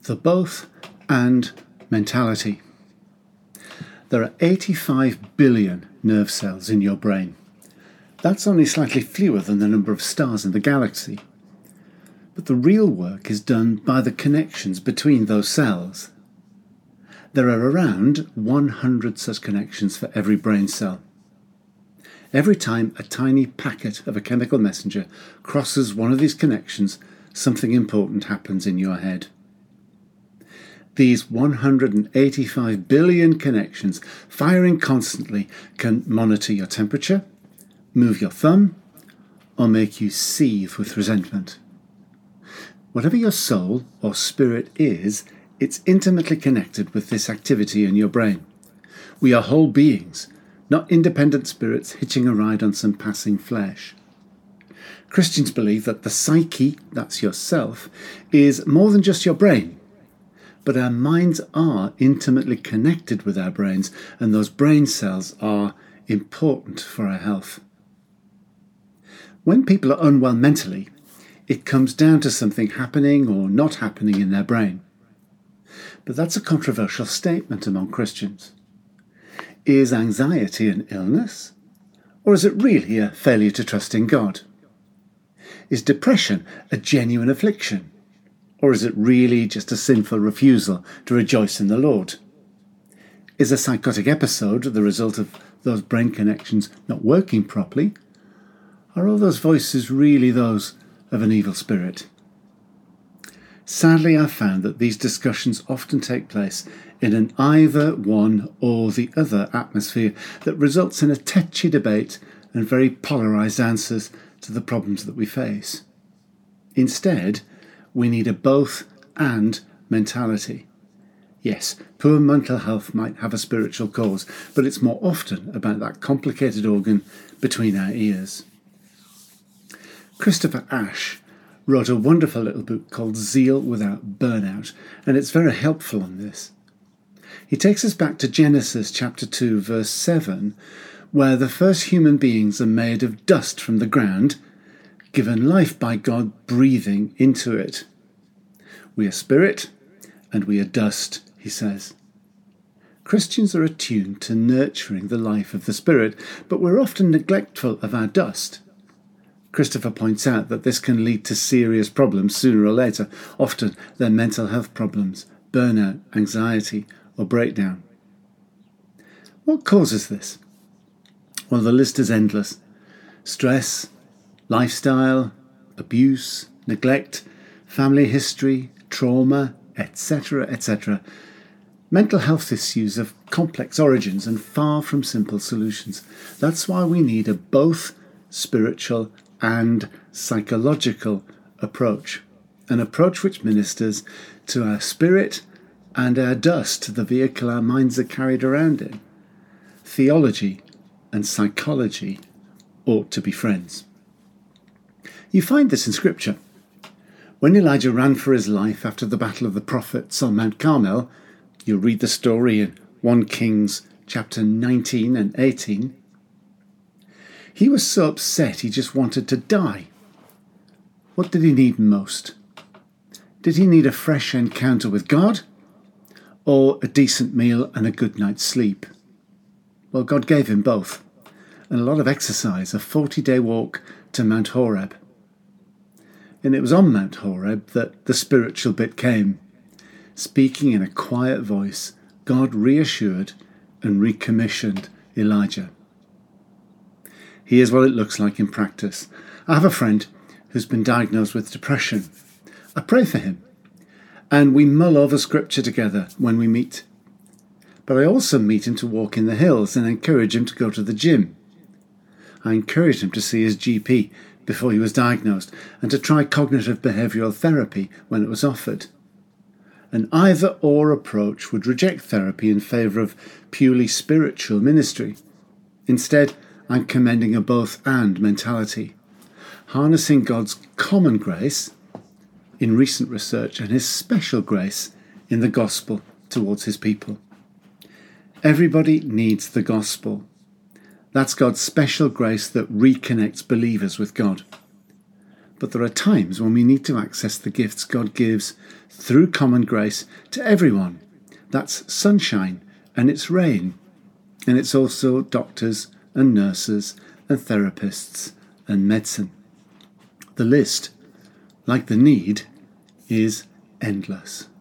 the both and mentality. There are 85 billion nerve cells in your brain. That's only slightly fewer than the number of stars in the galaxy. But the real work is done by the connections between those cells. There are around 100 such connections for every brain cell. Every time a tiny packet of a chemical messenger crosses one of these connections, something important happens in your head. These 185 billion connections, firing constantly, can monitor your temperature, move your thumb, or make you seethe with resentment. Whatever your soul or spirit is, it's intimately connected with this activity in your brain. We are whole beings, not independent spirits hitching a ride on some passing flesh. Christians believe that the psyche, that's yourself, is more than just your brain. But our minds are intimately connected with our brains, and those brain cells are important for our health. When people are unwell mentally, it comes down to something happening or not happening in their brain. But that's a controversial statement among Christians. Is anxiety an illness? Or is it really a failure to trust in God? Is depression a genuine affliction? Or is it really just a sinful refusal to rejoice in the Lord? Is a psychotic episode the result of those brain connections not working properly? Are all those voices really those of an evil spirit? Sadly, I've found that these discussions often take place in an either one or the other atmosphere that results in a tetchy debate and very polarised answers to the problems that we face. Instead, we need a both and mentality. Yes, poor mental health might have a spiritual cause, but it's more often about that complicated organ between our ears. Christopher Ash wrote a wonderful little book called Zeal Without Burnout, and it's very helpful on this. He takes us back to Genesis chapter 2, verse 7, where the first human beings are made of dust from the ground, given life by God breathing into it. We are spirit and we are dust, he says. Christians are attuned to nurturing the life of the spirit, but we're often neglectful of our dust. Christopher points out that this can lead to serious problems sooner or later. Often they're mental health problems, burnout, anxiety, or breakdown. What causes this? Well, the list is endless. Stress, lifestyle, abuse, neglect, family history, trauma, etc., etc. Mental health issues have complex origins and far from simple solutions. That's why we need a both spiritual and psychological approach. An approach which ministers to our spirit and our dust, the vehicle our minds are carried around in. Theology and psychology ought to be friends. You find this in Scripture. When Elijah ran for his life after the battle of the prophets on Mount Carmel, you'll read the story in 1 Kings chapter 19 and 18. He was so upset he just wanted to die. What did he need most? Did he need a fresh encounter with God? Or a decent meal and a good night's sleep? Well, God gave him both. And a lot of exercise, a 40-day walk to Mount Horeb. And it was on Mount Horeb that the spiritual bit came. Speaking in a quiet voice, God reassured and recommissioned Elijah. Here's what it looks like in practice. I have a friend who's been diagnosed with depression. I pray for him, and we mull over Scripture together when we meet. But I also meet him to walk in the hills and encourage him to go to the gym. I encouraged him to see his GP before he was diagnosed and to try cognitive behavioural therapy when it was offered. An either-or approach would reject therapy in favour of purely spiritual ministry. Instead, I'm commending a both-and mentality, harnessing God's common grace in recent research and his special grace in the gospel towards his people. Everybody needs the gospel. That's God's special grace that reconnects believers with God. But there are times when we need to access the gifts God gives through common grace to everyone. That's sunshine and it's rain. And it's also doctors and nurses and therapists and medicine. The list, like the need, is endless.